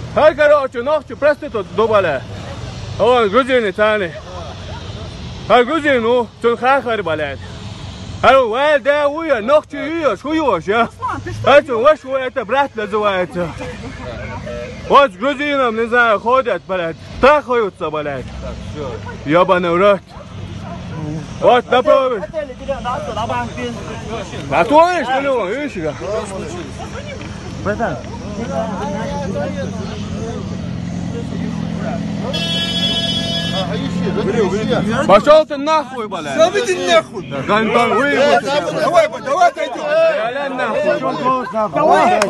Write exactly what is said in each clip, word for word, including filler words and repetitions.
هاي كراچو ناخچو برستو دوباره آقا گوزینی تانه هاي گوزینو چون خار خار بالاد هلو والده ويا ناخچو ويا شو يوش يا هاتو وش ويا برات لزوات واش گوزینم نزا خودت بالاد تا خودت بالاد يا بنورات واش دبا ما تو ايش كلو ايش يا بدل пошел ты нахуй, блядь! Давай ты нахуй! Гандон, выебать! Давай, давай, дойдем! Давай,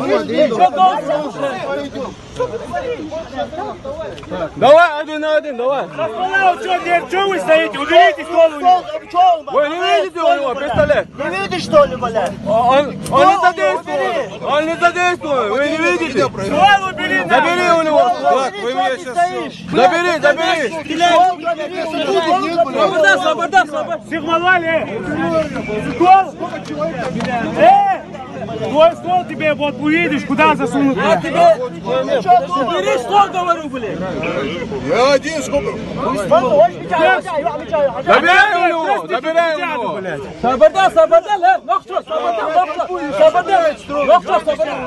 давай, один на один, давай! Что вы стоите? Уберите ствол! Вы не видите у него пистолет? Не видишь, что ли, блядь? Он, он не задействован! Он не задействован! Вы не видите? Ствол убери! Забери у него! Так, вы меня сейчас... Забери, забери! Свобода, свобода, свобода! Сигнали! Ствол! Э! Твой ствол тебе вот увидишь, куда засунут. А тебе... Бери ствол, говорю, блядь! Я один, сколько? Забирай у него! Забирай у него! Свобода, свобода, лев! Нахчо, свобода, нахчо! Свобода! Нахчо, свобода!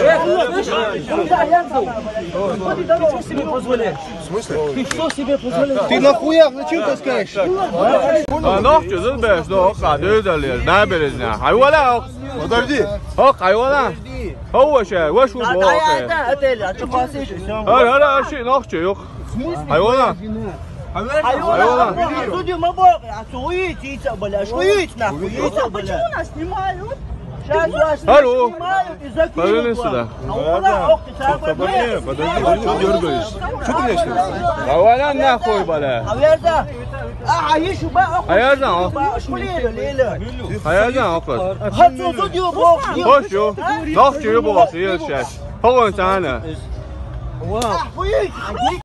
Ты что себе позволяешь? В смысле? Ты что себе позволяешь? Ты нахуя? Зачем таскаешь? ناخچو زد بهش دو قدر دلیل نه بریزنه حیوالا Подожди. حق حیوالا هو شه وشو باقه هر هر هر شيء ناخچو يخ حيوالا حيوان судью мы бог, а суетится, бля, суетится нахуй, яйца, бля. Почему нас снимают? Сейчас вас Алло. снимают и закинут Поверни вам. сюда. А у нас, ох ты, Подожди, подожди, что дергаешь? Что ты меня снимаешь? حيوالا ناخوي بلا А верда, а عيشوا بقى اخو حيوالا شو ليلة ليلة حيوالا اخوت هاتوا صديو بوك خشو ناخچو يبوس يرشش هو انت انا احفظ